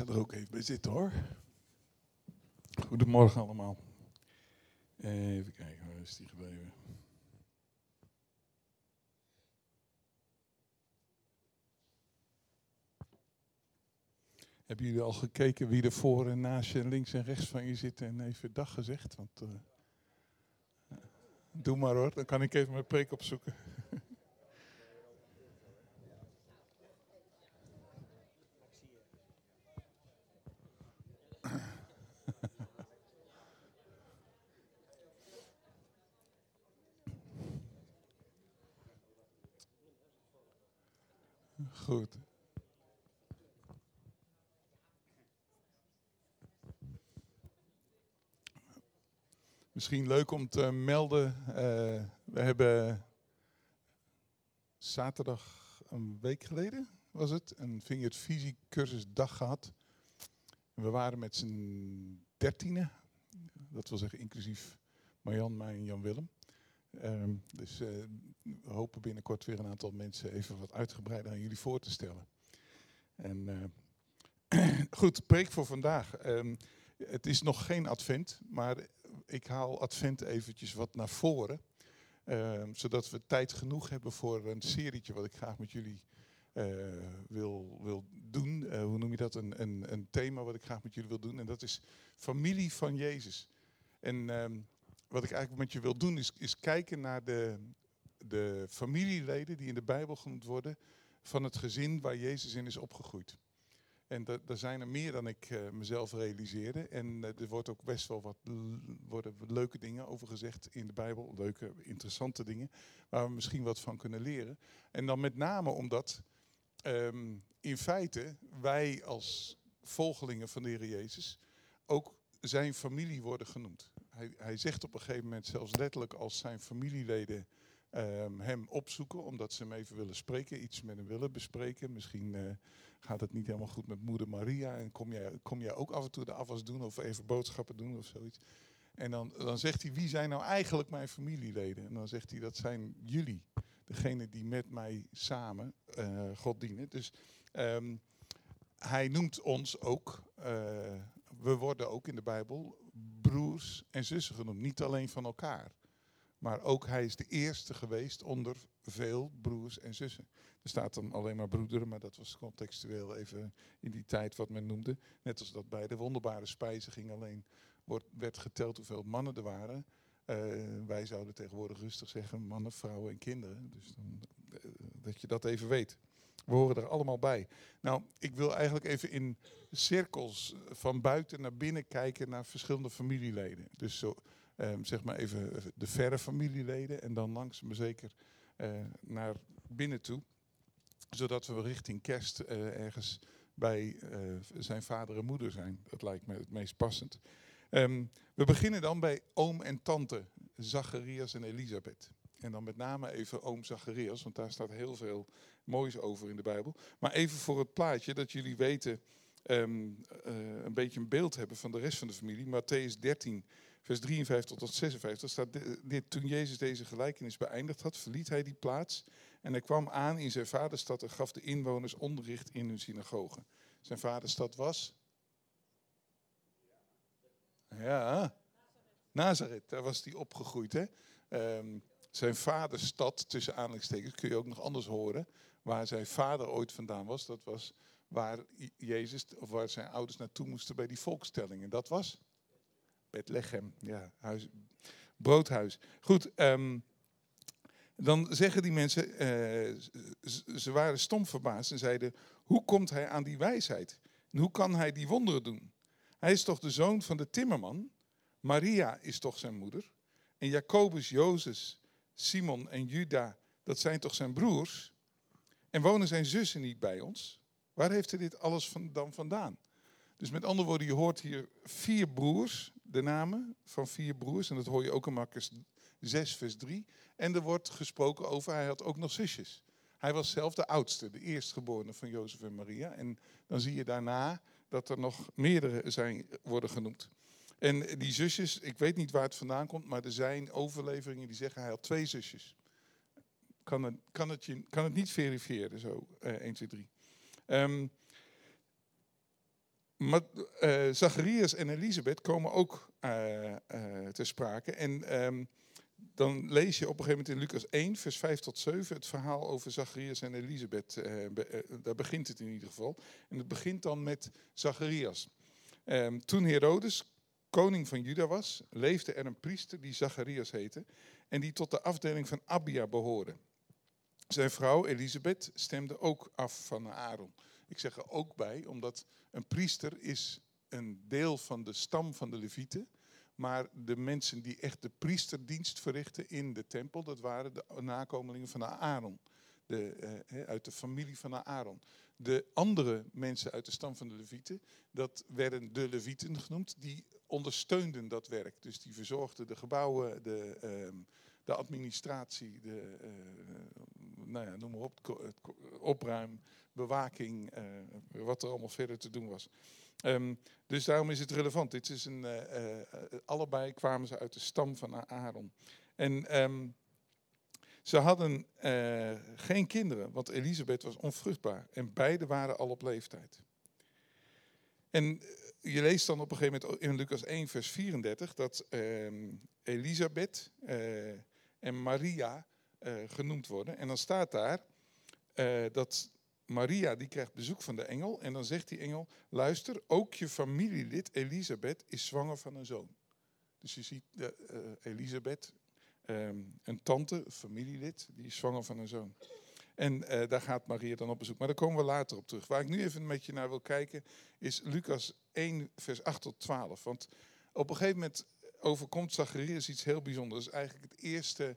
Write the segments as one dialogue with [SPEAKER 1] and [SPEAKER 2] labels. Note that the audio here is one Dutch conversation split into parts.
[SPEAKER 1] ga er ook even bij zitten hoor. Goedemorgen allemaal. Even kijken, waar is die gebleven? Hebben jullie al gekeken wie er voor en naast je, links en rechts van je zitten en even dag gezegd? Want, doe maar hoor, dan kan ik even mijn preek opzoeken. Goed. Misschien leuk om te melden, we hebben zaterdag een week geleden, was het, een Vineyard Visie cursusdag gehad. We waren met z'n 13e, dat wil zeggen inclusief Marjan, mij en Jan Willem. Dus we hopen binnenkort weer een aantal mensen even wat uitgebreider aan jullie voor te stellen. En goed, preek voor vandaag. Het is nog geen advent, maar ik haal advent eventjes wat naar voren. Zodat we tijd genoeg hebben voor een serietje wat ik graag met jullie wil doen. Hoe noem je dat? Een thema wat ik graag met jullie wil doen. En dat is familie van Jezus. En wat ik eigenlijk met je wil doen is kijken naar de familieleden die in de Bijbel genoemd worden van het gezin waar Jezus in is opgegroeid. En er zijn er meer dan ik mezelf realiseerde. En er wordt ook best wel worden leuke dingen over gezegd in de Bijbel. Leuke, interessante dingen waar we misschien wat van kunnen leren. En dan met name omdat in feite wij als volgelingen van de Heer Jezus ook zijn familie worden genoemd. Hij zegt op een gegeven moment zelfs letterlijk als zijn familieleden hem opzoeken, omdat ze hem even willen spreken, iets met hem willen bespreken. Misschien gaat het niet helemaal goed met moeder Maria en kom jij ook af en toe de afwas doen of even boodschappen doen of zoiets. En dan zegt hij, wie zijn nou eigenlijk mijn familieleden? En dan zegt hij, dat zijn jullie, degene die met mij samen God dienen. Dus hij noemt ons ook, we worden ook in de Bijbel broers en zussen genoemd. Niet alleen van elkaar, maar ook hij is de eerste geweest onder veel broers en zussen. Er staat dan alleen maar broederen, maar dat was contextueel even in die tijd wat men noemde. Net als dat bij de wonderbare spijziging alleen werd geteld hoeveel mannen er waren. Wij zouden tegenwoordig rustig zeggen mannen, vrouwen en kinderen. Dus dat je dat even weet. We horen er allemaal bij. Nou, ik wil eigenlijk even in cirkels van buiten naar binnen kijken naar verschillende familieleden. Dus zo, zeg maar even de verre familieleden en dan langzaam maar zeker naar binnen toe. Zodat we richting kerst ergens bij zijn vader en moeder zijn. Dat lijkt me het meest passend. We beginnen dan bij oom en tante, Zacharias en Elisabeth. En dan met name even oom Zacharias, want daar staat heel veel moois over in de Bijbel. Maar even voor het plaatje, dat jullie weten, een beetje een beeld hebben van de rest van de familie. Mattheüs 13, vers 53 tot 56 staat dit: toen Jezus deze gelijkenis beëindigd had, verliet hij die plaats. En hij kwam aan in zijn vaderstad en gaf de inwoners onderricht in hun synagoge. Zijn vaderstad was? Ja, Nazareth, daar was hij opgegroeid. Hè? Zijn vaderstad, tussen aanhalingstekens, kun je ook nog anders horen. Waar zijn vader ooit vandaan was, dat was waar Jezus, of waar zijn ouders naartoe moesten bij die volkstelling. En dat was? Bethlehem, ja, broodhuis. Goed, dan zeggen die mensen, ze waren stom verbaasd en zeiden, hoe komt hij aan die wijsheid? En hoe kan hij die wonderen doen? Hij is toch de zoon van de timmerman? Maria is toch zijn moeder? En Jacobus, Jozef, Simon en Juda, dat zijn toch zijn broers? En wonen zijn zussen niet bij ons? Waar heeft hij dit alles dan vandaan? Dus met andere woorden, je hoort hier 4 broers, de namen van 4 broers. En dat hoor je ook in Markus 6, vers 3. En er wordt gesproken over, hij had ook nog zusjes. Hij was zelf de oudste, de eerstgeborene van Jozef en Maria. En dan zie je daarna dat er nog meerdere worden genoemd. En die zusjes, ik weet niet waar het vandaan komt, maar er zijn overleveringen die zeggen hij had 2 zusjes. Kan het niet verifiëren, zo 1, 2, 3. Maar Zacharias en Elisabeth komen ook ter sprake. En dan lees je op een gegeven moment in Lucas 1, vers 5 tot 7... het verhaal over Zacharias en Elisabeth. Daar begint het in ieder geval. En het begint dan met Zacharias. Toen Herodes koning van Juda was, leefde er een priester die Zacharias heette en die tot de afdeling van Abia behoorde. Zijn vrouw Elisabeth stemde ook af van Aaron. Ik zeg er ook bij, omdat een priester is een deel van de stam van de Levieten. Maar de mensen die echt de priesterdienst verrichten in de tempel, dat waren de nakomelingen van Aaron. Uit de familie van Aaron. De andere mensen uit de stam van de Levieten, dat werden de Levieten genoemd, die ondersteunden dat werk. Dus die verzorgden de gebouwen, de administratie, noem maar op, opruim, bewaking, wat er allemaal verder te doen was. Dus daarom is het relevant. Dit is allebei kwamen ze uit de stam van Aaron. En ze hadden geen kinderen, want Elisabeth was onvruchtbaar. En beide waren al op leeftijd. En je leest dan op een gegeven moment in Lucas 1, vers 34... dat Elisabeth en Maria genoemd worden. En dan staat daar dat Maria die krijgt bezoek van de engel. En dan zegt die engel, luister, ook je familielid Elisabeth is zwanger van een zoon. Dus je ziet Elisabeth, een tante, een familielid, die is zwanger van een zoon. En daar gaat Maria dan op bezoek. Maar daar komen we later op terug. Waar ik nu even met je naar wil kijken is Lucas 1, vers 8 tot 12. Want op een gegeven moment overkomt Zacharias iets heel bijzonders. Dat is eigenlijk het eerste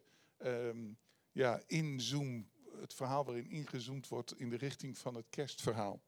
[SPEAKER 1] inzoom, het verhaal waarin ingezoomd wordt in de richting van het kerstverhaal.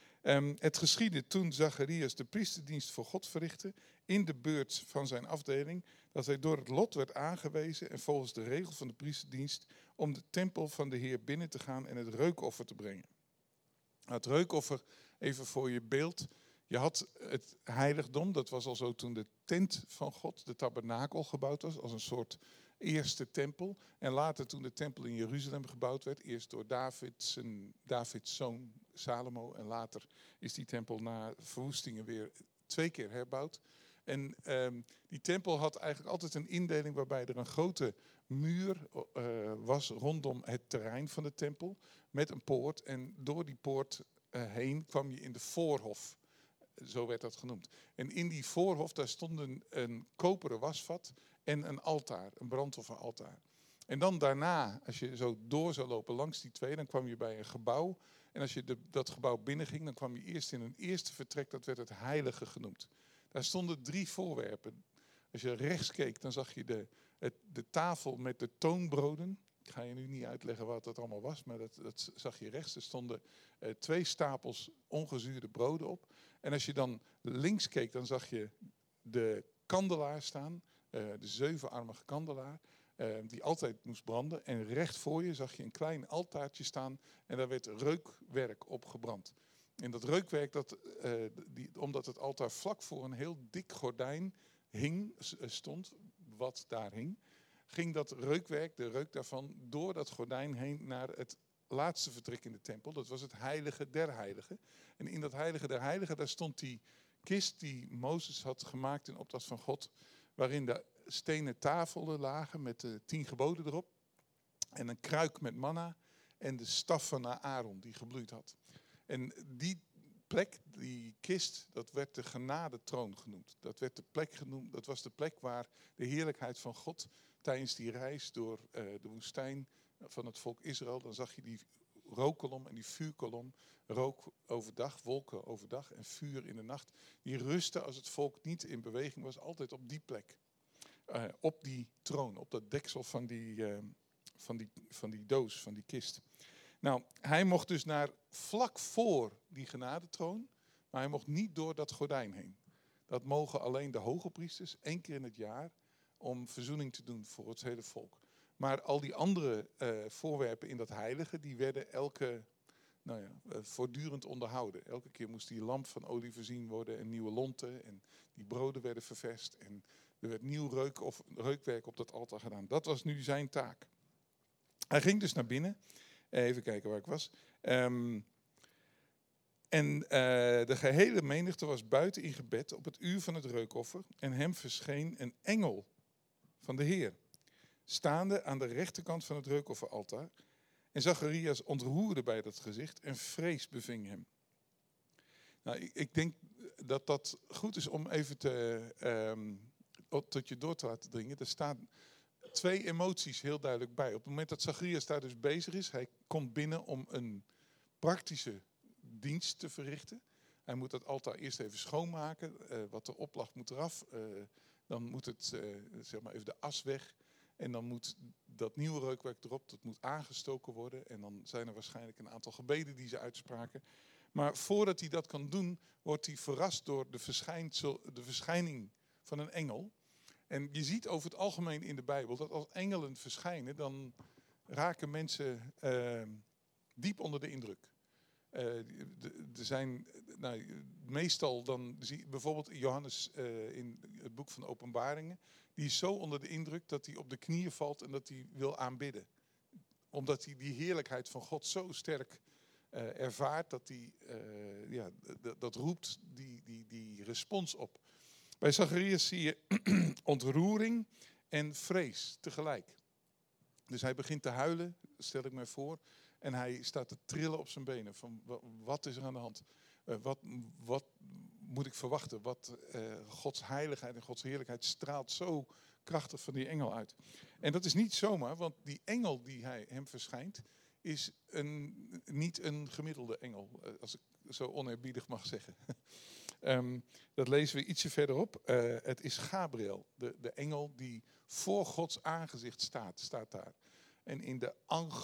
[SPEAKER 1] Het geschiedde toen Zacharias de priesterdienst voor God verrichtte in de beurt van zijn afdeling, dat hij door het lot werd aangewezen en volgens de regel van de priesterdienst om de tempel van de Heer binnen te gaan en het reukoffer te brengen. Het reukoffer, even voor je beeld, je had het heiligdom, dat was al zo toen de tent van God, de tabernakel, gebouwd was, als een soort eerste tempel. En later toen de tempel in Jeruzalem gebouwd werd, eerst door Davids zoon Salomo en later is die tempel na verwoestingen weer 2 keer herbouwd. En die tempel had eigenlijk altijd een indeling waarbij er een grote muur was rondom het terrein van de tempel met een poort. En door die poort heen kwam je in de voorhof. Zo werd dat genoemd. En in die voorhof daar stond een koperen wasvat en een altaar, een brandofferaltaar. En dan daarna, als je zo door zou lopen langs die 2, dan kwam je bij een gebouw. En als je dat gebouw binnenging, dan kwam je eerst in een eerste vertrek, dat werd het heilige genoemd. Daar stonden 3 voorwerpen. Als je rechts keek, dan zag je de tafel met de toonbroden. Ik ga je nu niet uitleggen wat dat allemaal was, maar dat zag je rechts. Er stonden 2 stapels ongezuurde broden op. En als je dan links keek, dan zag je de kandelaar staan, de 7-armige kandelaar, die altijd moest branden. En recht voor je zag je een klein altaartje staan en daar werd reukwerk op gebrand. En dat reukwerk, omdat het altaar vlak voor een heel dik gordijn stond, wat daar hing, ging dat reukwerk, de reuk daarvan, door dat gordijn heen naar het laatste vertrek in de tempel. Dat was het heilige der heiligen. En in dat heilige der heiligen, daar stond die kist die Mozes had gemaakt in opdracht van God, waarin de stenen tafelen lagen met de 10 geboden erop. En een kruik met manna en de staf van Aaron die gebloeid had. En die plek, die kist, dat werd de genadetroon genoemd. Dat werd de plek genoemd, dat was de plek waar de heerlijkheid van God tijdens die reis door de woestijn van het volk Israël, dan zag je die rookkolom en die vuurkolom, rook overdag, wolken overdag en vuur in de nacht. Die rustte als het volk niet in beweging was, altijd op die plek. Op die troon, op dat deksel van die doos, van die kist. Nou, hij mocht dus naar vlak voor die genadetroon, maar hij mocht niet door dat gordijn heen. Dat mogen alleen de hoge priesters 1 keer in het jaar om verzoening te doen voor het hele volk. Maar al die andere voorwerpen in dat heilige, die werden voortdurend onderhouden. Elke keer moest die lamp van olie voorzien worden en nieuwe lonten en die broden werden ververst en er werd nieuw reukwerk op dat altaar gedaan. Dat was nu zijn taak. Hij ging dus naar binnen. Even kijken waar ik was. En de gehele menigte was buiten in gebed op het uur van het reukoffer. En hem verscheen een engel van de Heer, staande aan de rechterkant van het reukofferaltaar. En Zacharias ontroerde bij dat gezicht en vrees beving hem. Nou, ik denk dat dat goed is om even tot je door te laten dringen. Er staan twee emoties heel duidelijk bij. Op het moment dat Zacharias daar dus bezig is, hij komt binnen om een praktische dienst te verrichten. Hij moet dat altaar eerst even schoonmaken. Wat erop lag moet eraf. Dan moet het, zeg maar even de as weg. En dan moet dat nieuwe reukwerk erop, dat moet aangestoken worden. En dan zijn er waarschijnlijk een aantal gebeden die ze uitspraken. Maar voordat hij dat kan doen, wordt hij verrast door de verschijning van een engel. En je ziet over het algemeen in de Bijbel dat als engelen verschijnen, dan raken mensen diep onder de indruk. Er zijn, meestal dan zie je bijvoorbeeld Johannes in het boek van Openbaringen. Die is zo onder de indruk dat hij op de knieën valt en dat hij wil aanbidden. Omdat hij die heerlijkheid van God zo sterk ervaart dat hij dat roept die respons op. Bij Zacharias zie je ontroering en vrees tegelijk. Dus hij begint te huilen, stel ik mij voor. En hij staat te trillen op zijn benen. Van wat is er aan de hand? Wat moet ik verwachten? Gods heiligheid en Gods heerlijkheid straalt zo krachtig van die engel uit. En dat is niet zomaar, want die engel die hem verschijnt, is niet een gemiddelde engel. Als ik zo oneerbiedig mag zeggen. Dat lezen we ietsje verderop. Het is Gabriel, de engel die voor Gods aangezicht staat daar. En in de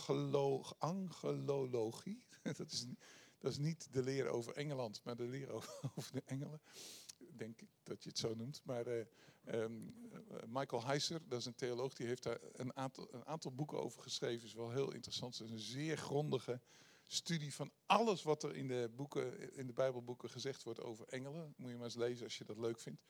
[SPEAKER 1] angelologie, dat is niet de leer over Engeland, maar de leer over de engelen. Denk ik dat je het zo noemt. Maar Michael Heiser, dat is een theoloog, die heeft daar een aantal boeken over geschreven. Is wel heel interessant. Het is een zeer grondige studie van alles wat er in de Bijbelboeken gezegd wordt over engelen. Moet je maar eens lezen als je dat leuk vindt.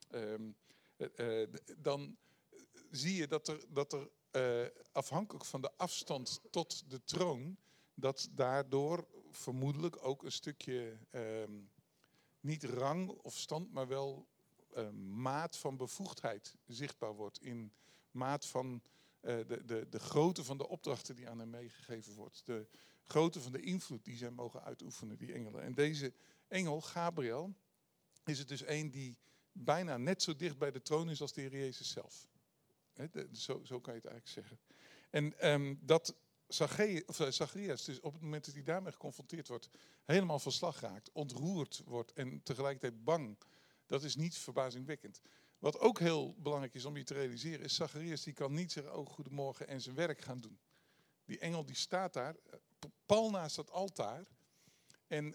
[SPEAKER 1] Dan zie je dat er afhankelijk van de afstand tot de troon, dat daardoor vermoedelijk ook een stukje niet rang of stand, maar wel maat van bevoegdheid zichtbaar wordt. In maat van de grootte van de opdrachten die aan hem meegegeven wordt. De grootte van de invloed die zij mogen uitoefenen, die engelen. En deze engel, Gabriel, is het dus een die bijna net zo dicht bij de troon is als de Heer Jezus zelf. Zo kan je het eigenlijk zeggen. En dat Zacharias, dus op het moment dat hij daarmee geconfronteerd wordt, helemaal van slag raakt, ontroerd wordt en tegelijkertijd bang, dat is niet verbazingwekkend. Wat ook heel belangrijk is om je te realiseren, is Zacharias die kan niet zeggen, oh goedemorgen, en zijn werk gaan doen. Die engel die staat daar, pal naast dat altaar. En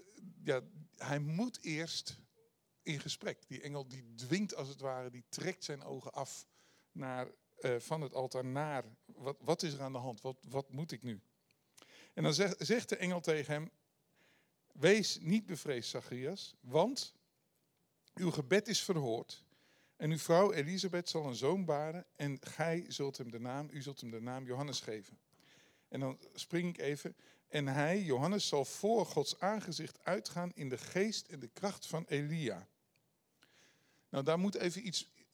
[SPEAKER 1] hij moet eerst in gesprek. Die engel die dwingt als het ware, die trekt zijn ogen af van het altaar naar, wat is er aan de hand? Wat moet ik nu? En dan zegt de engel tegen hem, wees niet bevreesd, Zacharias, want uw gebed is verhoord. En uw vrouw Elisabeth zal een zoon baren en u zult hem de naam Johannes geven. En dan spring ik even. En hij, Johannes, zal voor Gods aangezicht uitgaan in de geest en de kracht van Elia. Nou, daar moet even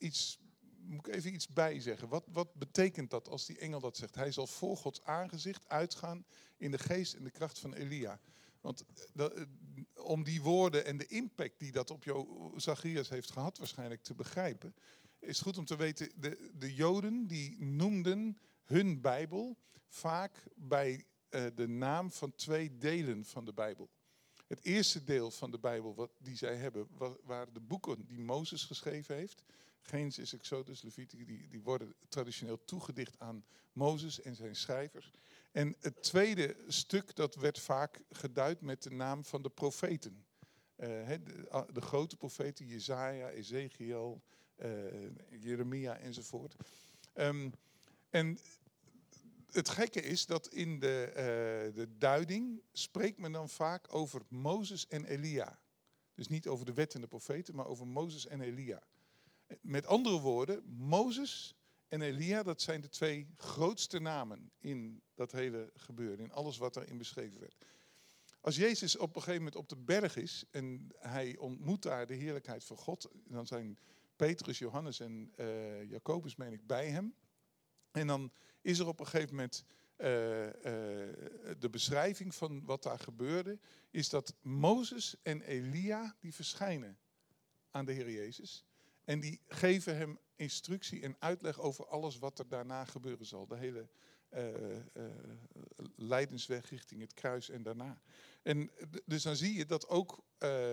[SPEAKER 1] iets bij zeggen. Wat betekent dat als die engel dat zegt? Hij zal voor Gods aangezicht uitgaan in de geest en de kracht van Elia. Want om die woorden en de impact die dat op Zacharias heeft gehad waarschijnlijk te begrijpen, is het goed om te weten, de Joden die noemden hun Bijbel vaak bij de naam van 2 delen van de Bijbel. Het eerste deel van de Bijbel die zij hebben, waren de boeken die Mozes geschreven heeft. Genesis, Exodus, Leviticus, die worden traditioneel toegedicht aan Mozes en zijn schrijvers. En het tweede stuk, dat werd vaak geduid met de naam van de profeten. De grote profeten, Jesaja, Ezekiel, Jeremia enzovoort. En het gekke is dat in de duiding spreekt men dan vaak over Mozes en Elia. Dus niet over de wet en de profeten, maar over Mozes en Elia. Met andere woorden, Mozes en Elia, dat zijn de 2 grootste namen in dat hele gebeuren. In alles wat erin beschreven werd. Als Jezus op een gegeven moment op de berg is en hij ontmoet daar de heerlijkheid van God, dan zijn Petrus, Johannes en Jacobus, meen ik, bij hem. En dan is er op een gegeven moment de beschrijving van wat daar gebeurde, is dat Mozes en Elia die verschijnen aan de Heer Jezus. En die geven hem instructie en uitleg over alles wat er daarna gebeuren zal. De hele lijdensweg richting het kruis en daarna. En dus dan zie je dat ook,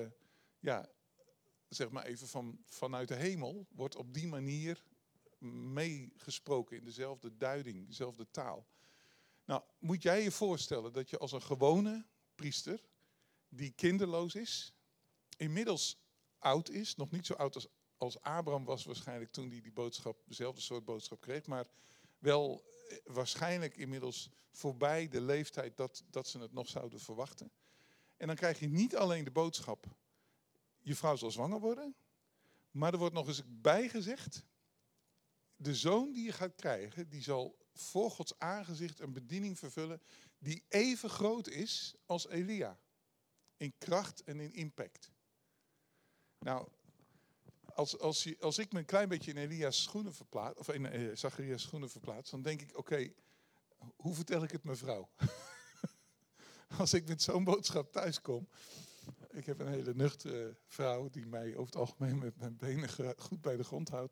[SPEAKER 1] zeg maar even vanuit de hemel, wordt op die manier meegesproken in dezelfde duiding, dezelfde taal. Nou, moet jij je voorstellen dat je als een gewone priester, die kinderloos is, inmiddels oud is, nog niet zo oud als Abraham was waarschijnlijk toen hij die boodschap, dezelfde soort boodschap kreeg, maar wel waarschijnlijk inmiddels voorbij de leeftijd dat ze het nog zouden verwachten. En dan krijg je niet alleen de boodschap, je vrouw zal zwanger worden, maar er wordt nog eens bijgezegd, de zoon die je gaat krijgen, die zal voor Gods aangezicht een bediening vervullen die even groot is als Elia. In kracht en in impact. Nou, als ik me een klein beetje in Elia's schoenen verplaats, of in Zacharias' schoenen verplaats, dan denk ik, oké, hoe vertel ik het mijn vrouw? Als ik met zo'n boodschap thuis kom. Ik heb een hele nuchtere vrouw die mij over het algemeen met mijn benen goed bij de grond houdt.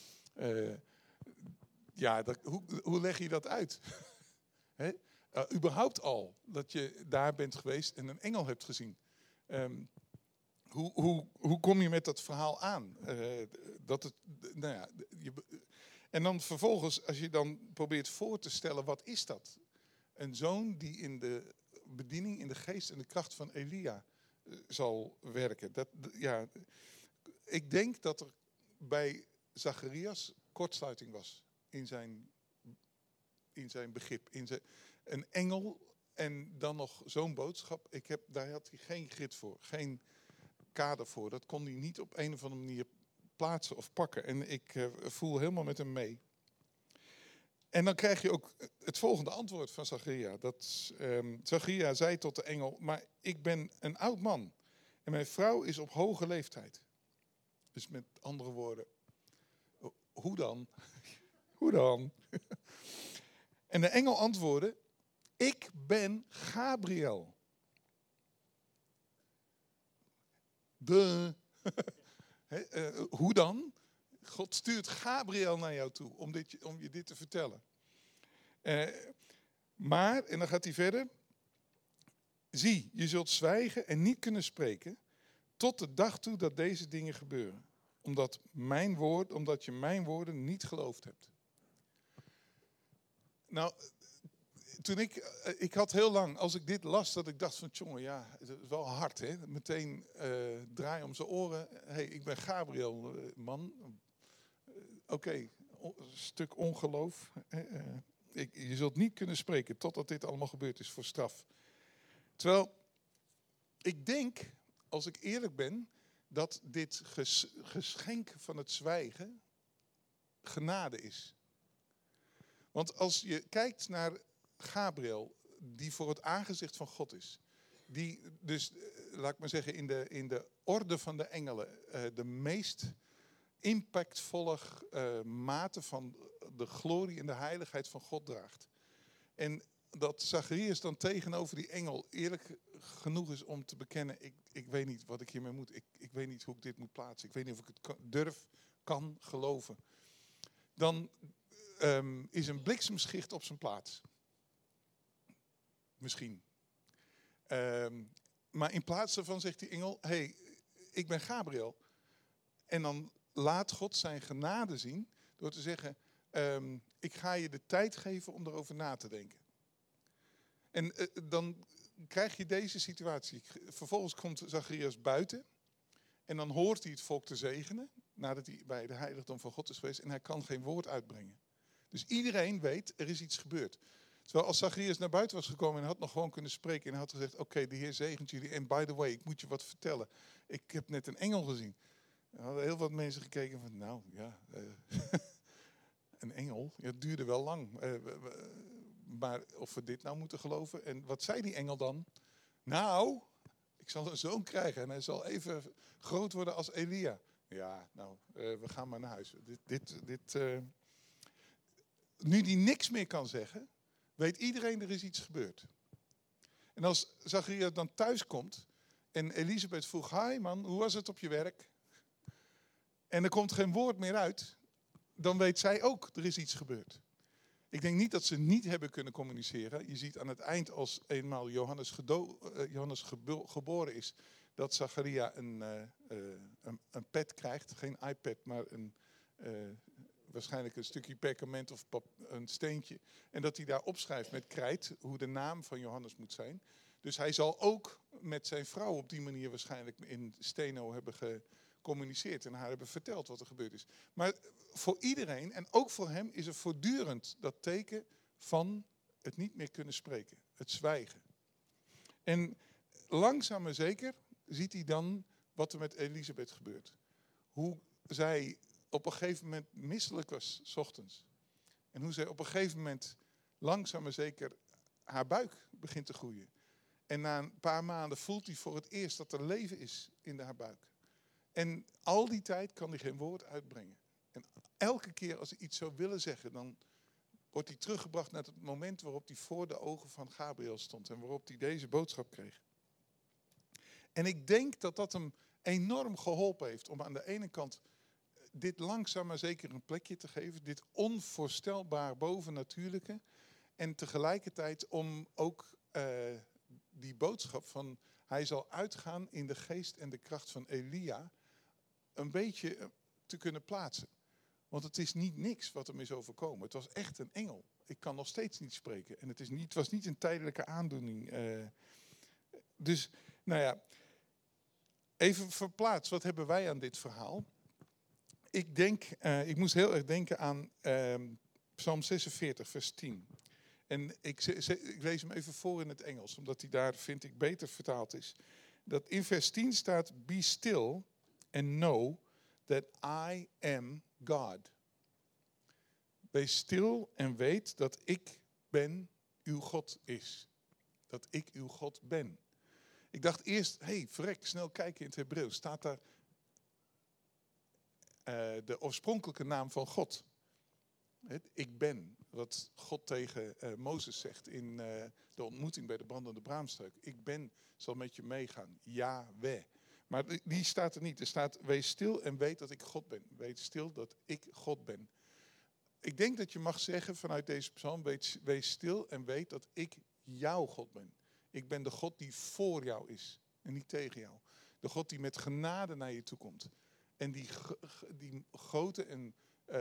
[SPEAKER 1] Hoe leg je dat uit? Hè? Überhaupt al dat je daar bent geweest en een engel hebt gezien. Hoe kom je met dat verhaal aan? En dan vervolgens, als je dan probeert voor te stellen, wat is dat? Een zoon die in de bediening, in de geest en de kracht van Elia zal werken. Ik denk dat er bij Zacharias kortsluiting was in zijn begrip. Een engel en dan nog zo'n boodschap. Daar had hij geen grid voor, geen kader voor. Dat kon hij niet op een of andere manier plaatsen of pakken. En ik voel helemaal met hem mee. En dan krijg je ook het volgende antwoord van Zacharia. Zacharia zei tot de engel, maar ik ben een oud man. En mijn vrouw is op hoge leeftijd. Dus met andere woorden, hoe dan? Hoe dan? En de engel antwoordde, ik ben Gabriel. Hoe dan? God stuurt Gabriel naar jou toe om je dit te vertellen. Maar, en dan gaat hij verder. Zie, je zult zwijgen en niet kunnen spreken tot de dag toe dat deze dingen gebeuren. Omdat je mijn woorden niet geloofd hebt. Nou, toen ik had heel lang, als ik dit las, dat ik dacht van, jongen, ja, het is wel hard, hè. Meteen draai om zijn oren. Hey, ik ben Gabriel, man. Oké, een stuk ongeloof. Je zult niet kunnen spreken totdat dit allemaal gebeurd is voor straf. Terwijl, ik denk, als ik eerlijk ben, dat dit geschenk van het zwijgen genade is. Want als je kijkt naar Gabriel, die voor het aangezicht van God is. Die dus, laat ik maar zeggen, in de orde van de engelen de meest impactvolle mate van de glorie en de heiligheid van God draagt. En dat Zacharias dan tegenover die engel eerlijk genoeg is om te bekennen, ik weet niet wat ik hiermee moet. Ik weet niet hoe ik dit moet plaatsen. Ik weet niet of ik het kan geloven. Dan is een bliksemschicht op zijn plaats. Misschien. Maar in plaats daarvan zegt die engel, hey, ik ben Gabriel. En dan laat God zijn genade zien door te zeggen, ik ga je de tijd geven om erover na te denken. En dan krijg je deze situatie. Vervolgens komt Zacharias buiten. En dan hoort hij het volk te zegenen. Nadat hij bij de heiligdom van God is geweest. En hij kan geen woord uitbrengen. Dus iedereen weet, er is iets gebeurd. Terwijl als Zacharias naar buiten was gekomen en had nog gewoon kunnen spreken. En had gezegd, oké, de Heer zegent jullie. En by the way, ik moet je wat vertellen. Ik heb net een engel gezien. Er hadden heel wat mensen gekeken van, nou ja, een engel. Ja, het duurde wel lang. Maar of we dit nou moeten geloven. En wat zei die engel dan? nou, ik zal een zoon krijgen en hij zal even groot worden als Elia. Ja, nou, we gaan maar naar huis. Nu die niks meer kan zeggen, weet iedereen er is iets gebeurd. En als Zacharia dan thuis komt en Elisabeth vroeg, hi man, hoe was het op je werk? En er komt geen woord meer uit, dan weet zij ook, er is iets gebeurd. Ik denk niet dat ze niet hebben kunnen communiceren. Je ziet aan het eind, als eenmaal Johannes geboren is, dat Zacharia een pad krijgt. Geen iPad, maar waarschijnlijk een stukje perkament of een steentje. En dat hij daar opschrijft met krijt hoe de naam van Johannes moet zijn. Dus hij zal ook met zijn vrouw op die manier waarschijnlijk in steno hebben gecommuniceerd en haar hebben verteld wat er gebeurd is. Maar voor iedereen en ook voor hem is er voortdurend dat teken van het niet meer kunnen spreken. Het zwijgen. En langzaam maar zeker ziet hij dan wat er met Elisabeth gebeurt. Hoe zij op een gegeven moment misselijk was, 's ochtends. En hoe zij op een gegeven moment langzaam maar zeker haar buik begint te groeien. En na een paar maanden voelt hij voor het eerst dat er leven is in haar buik. En al die tijd kan hij geen woord uitbrengen. En elke keer als hij iets zou willen zeggen, dan wordt hij teruggebracht naar het moment waarop hij voor de ogen van Gabriel stond. En waarop hij deze boodschap kreeg. En ik denk dat dat hem enorm geholpen heeft om aan de ene kant dit langzaam maar zeker een plekje te geven. Dit onvoorstelbaar bovennatuurlijke. En tegelijkertijd om ook die boodschap van hij zal uitgaan in de geest en de kracht van Elia een beetje te kunnen plaatsen. Want het is niet niks wat hem is overkomen. Het was echt een engel. Ik kan nog steeds niet spreken. En het was niet een tijdelijke aandoening. Dus, nou ja, even verplaatst. Wat hebben wij aan dit verhaal? Ik moest heel erg denken aan Psalm 46, vers 10. En ik lees hem even voor in het Engels, omdat hij daar, vind ik, beter vertaald is. Dat in vers 10 staat, be still and know that I am God. Wees stil en weet dat ik ben uw God is. Dat ik uw God ben. Ik dacht eerst, verrek, snel kijken in het Hebreeuws. Staat daar de oorspronkelijke naam van God. Ik ben, wat God tegen Mozes zegt in de ontmoeting bij de brandende braamstruik. Ik ben, zal met je meegaan. Yahweh. Maar die staat er niet. Er staat, wees stil en weet dat ik God ben. Wees stil dat ik God ben. Ik denk dat je mag zeggen vanuit deze psalm, wees stil en weet dat ik jouw God ben. Ik ben de God die voor jou is en niet tegen jou. De God die met genade naar je toe komt. En die grote en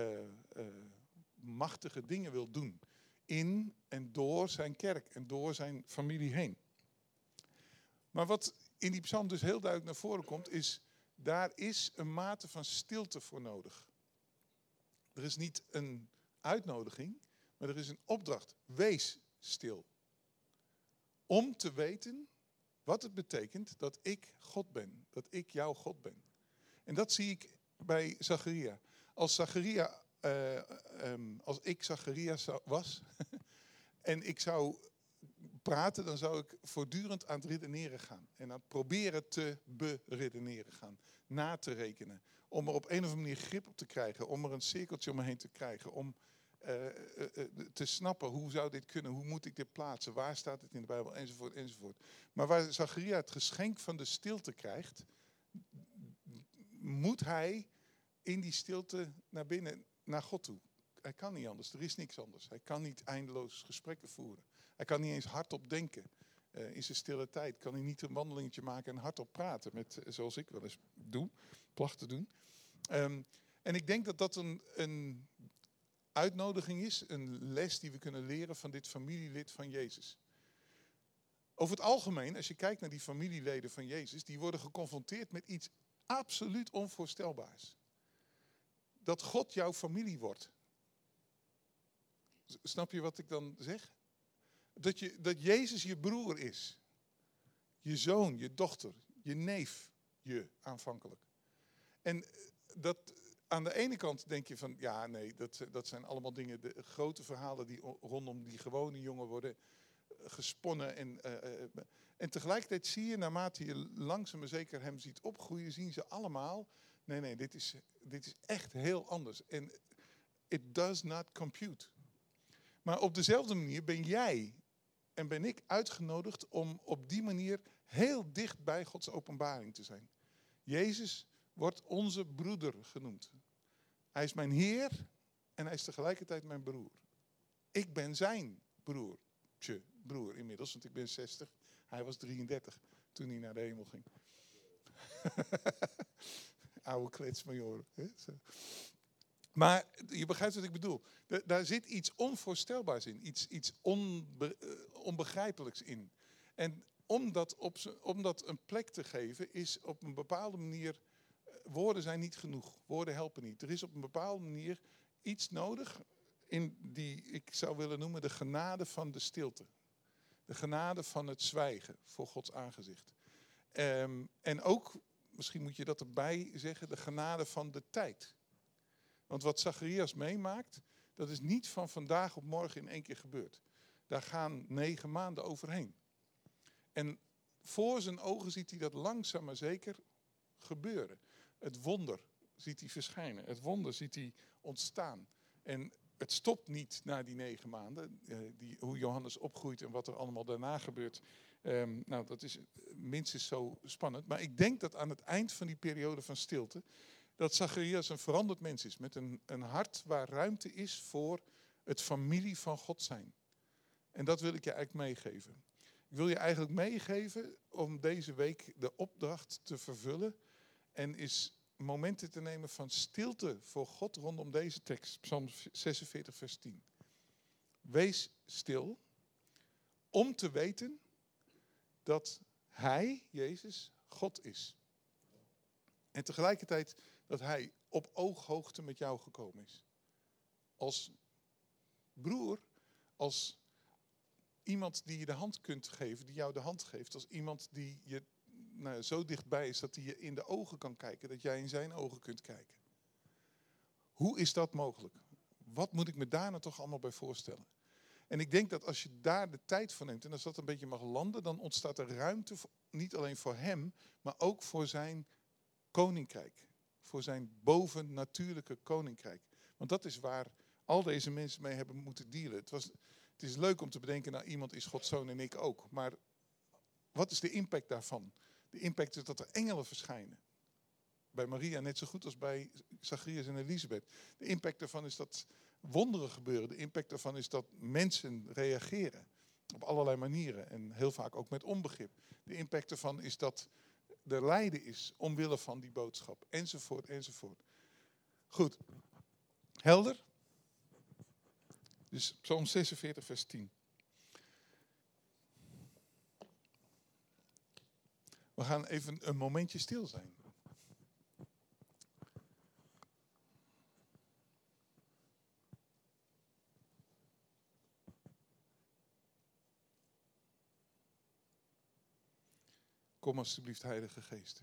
[SPEAKER 1] machtige dingen wil doen. In en door zijn kerk en door zijn familie heen. Maar wat in die psalm dus heel duidelijk naar voren komt, is daar is een mate van stilte voor nodig. Er is niet een uitnodiging, maar er is een opdracht. Wees stil. Om te weten wat het betekent dat ik God ben. Dat ik jouw God ben. En dat zie ik bij Zacharia. Als ik Zacharia was en ik zou praten, dan zou ik voortdurend aan het redeneren gaan. En aan het proberen te beredeneren gaan. Na te rekenen. Om er op een of andere manier grip op te krijgen. Om er een cirkeltje om me heen te krijgen. Om te snappen, hoe zou dit kunnen? Hoe moet ik dit plaatsen? Waar staat het in de Bijbel? Enzovoort, enzovoort. Maar waar Zacharia het geschenk van de stilte krijgt, moet hij in die stilte naar binnen, naar God toe. Hij kan niet anders, er is niks anders. Hij kan niet eindeloos gesprekken voeren. Hij kan niet eens hardop denken. In zijn stille tijd kan hij niet een wandelingetje maken en hardop praten. Zoals ik wel eens placht te doen. En ik denk dat dat een uitnodiging is. Een les die we kunnen leren van dit familielid van Jezus. Over het algemeen, als je kijkt naar die familieleden van Jezus, die worden geconfronteerd met iets absoluut onvoorstelbaars. Dat God jouw familie wordt. Snap je wat ik dan zeg? Dat Jezus je broer is. Je zoon, je dochter, je neef, je aanvankelijk. En dat aan de ene kant denk je van, dat zijn allemaal dingen, de grote verhalen die rondom die gewone jongen worden gesponnen. En tegelijkertijd zie je, naarmate je langzaam maar zeker hem ziet opgroeien, zien ze allemaal, nee, dit is echt heel anders. En it does not compute. Maar op dezelfde manier ben jij en ben ik uitgenodigd om op die manier heel dicht bij Gods openbaring te zijn. Jezus wordt onze broeder genoemd. Hij is mijn Heer en hij is tegelijkertijd mijn broer. Ik ben zijn broer inmiddels, want ik ben 60. Hij was 33 toen hij naar de hemel ging. Oude kletsmajoren. Maar je begrijpt wat ik bedoel. Daar zit iets onvoorstelbaars in. Iets onbegrijpelijks in. En om dat een plek te geven is op een bepaalde manier... Woorden zijn niet genoeg. Woorden helpen niet. Er is op een bepaalde manier iets nodig in die ik zou willen noemen de genade van de stilte. De genade van het zwijgen voor Gods aangezicht. En ook, misschien moet je dat erbij zeggen, de genade van de tijd. Want wat Zacharias meemaakt, dat is niet van vandaag op morgen in één keer gebeurd. Daar gaan 9 maanden overheen. En voor zijn ogen ziet hij dat langzaam maar zeker gebeuren. Het wonder ziet hij verschijnen. Het wonder ziet hij ontstaan. En het stopt niet na die 9 maanden. Hoe Johannes opgroeit en wat er allemaal daarna gebeurt. Dat is minstens zo spannend. Maar ik denk dat aan het eind van die periode van stilte... dat Zacharias een veranderd mens is. Met een hart waar ruimte is voor het familie van God zijn. En dat wil ik je eigenlijk meegeven. Ik wil je eigenlijk meegeven om deze week de opdracht te vervullen. En is momenten te nemen van stilte voor God rondom deze tekst. Psalm 46 vers 10. Wees stil om te weten dat Hij, Jezus, God is. En tegelijkertijd dat Hij op ooghoogte met jou gekomen is. Als broer, als iemand die je de hand kunt geven, die jou de hand geeft. Als iemand die je zo dichtbij is dat hij je in de ogen kan kijken. Dat jij in zijn ogen kunt kijken. Hoe is dat mogelijk? Wat moet ik me daar nou toch allemaal bij voorstellen? En ik denk dat als je daar de tijd voor neemt en als dat een beetje mag landen, dan ontstaat er ruimte niet alleen voor hem, maar ook voor zijn koninkrijk. Voor zijn bovennatuurlijke koninkrijk. Want dat is waar al deze mensen mee hebben moeten dealen. Het is leuk om te bedenken, nou iemand is Gods zoon en ik ook. Maar wat is de impact daarvan? De impact is dat er engelen verschijnen. Bij Maria net zo goed als bij Zacharias en Elisabeth. De impact daarvan is dat wonderen gebeuren. De impact daarvan is dat mensen reageren. Op allerlei manieren. En heel vaak ook met onbegrip. De impact daarvan is dat er lijden is omwille van die boodschap. Enzovoort, enzovoort. Goed. Helder? Dus Psalm 46 vers 10. We gaan even een momentje stil zijn. Kom alsjeblieft, Heilige Geest.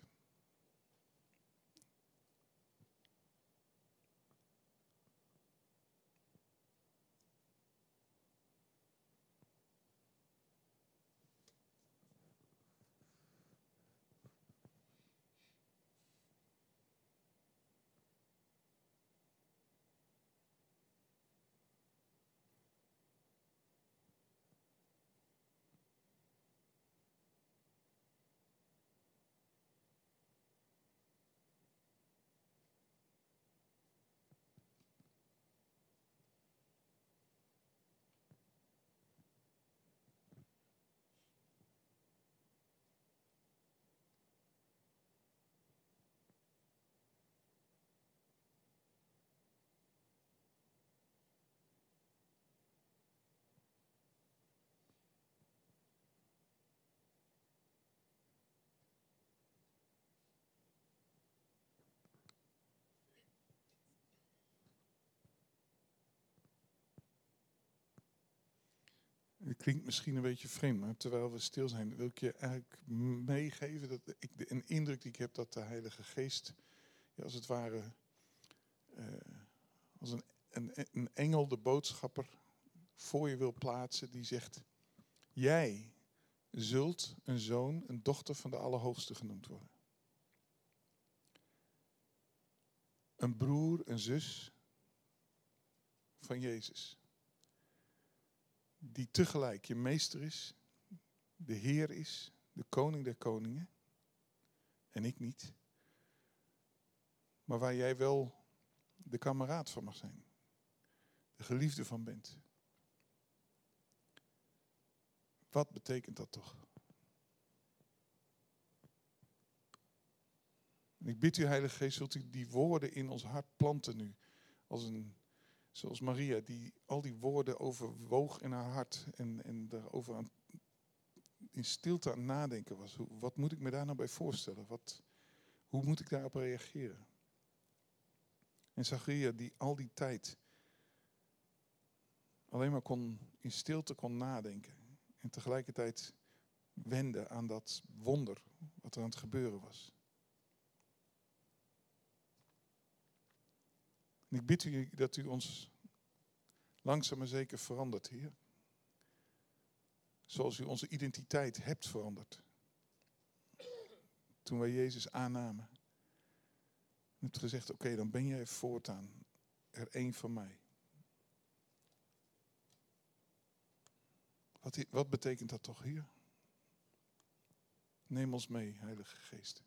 [SPEAKER 1] Het klinkt misschien een beetje vreemd, maar terwijl we stil zijn, wil ik je eigenlijk meegeven dat een indruk die ik heb dat de Heilige Geest, als het ware, als een engel, de boodschapper, voor je wil plaatsen die zegt, Jij zult een zoon, een dochter van de Allerhoogste genoemd worden. Een broer, een zus van Jezus. Die tegelijk je meester is, de Heer is, de koning der koningen. En ik niet. Maar waar jij wel de kameraad van mag zijn. De geliefde van bent. Wat betekent dat toch? En ik bid u, Heilige Geest, zult u die woorden in ons hart planten nu. Zoals Maria, die al die woorden overwoog in haar hart. En daarover in stilte aan het nadenken was. Wat moet ik me daar nou bij voorstellen? Hoe moet ik daarop reageren? En Zacharia, die al die tijd alleen maar in stilte kon nadenken. En tegelijkertijd wende aan dat wonder wat er aan het gebeuren was. En ik bid u dat u ons langzaam maar zeker verandert, Heer. Zoals u onze identiteit hebt veranderd. Toen wij Jezus aannamen. U hebt gezegd, oké, dan ben jij voortaan er één van mij. Wat betekent dat toch, Heer? Neem ons mee, Heilige Geest.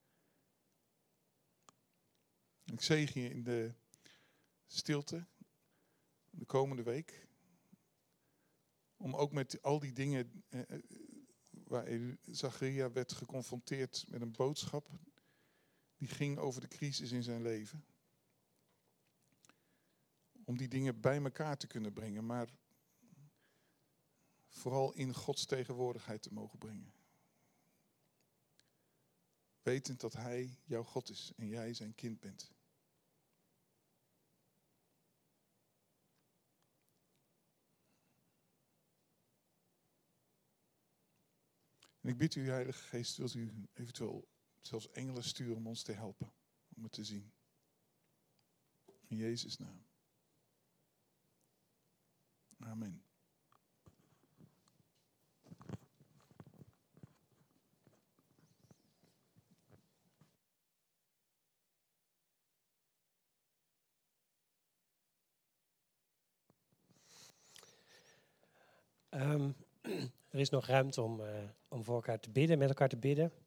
[SPEAKER 1] Ik zegen je in de stilte de komende week. Om ook met al die dingen waar Zacharia werd geconfronteerd met een boodschap. Die ging over de crisis in zijn leven. Om die dingen bij elkaar te kunnen brengen. Maar vooral in Gods tegenwoordigheid te mogen brengen. Wetend dat Hij jouw God is en jij zijn kind bent. En ik bid u, Heilige Geest, wilt u eventueel zelfs engelen sturen om ons te helpen. Om het te zien. In Jezus' naam. Amen.
[SPEAKER 2] Er is nog ruimte om voor elkaar te bidden, met elkaar te bidden.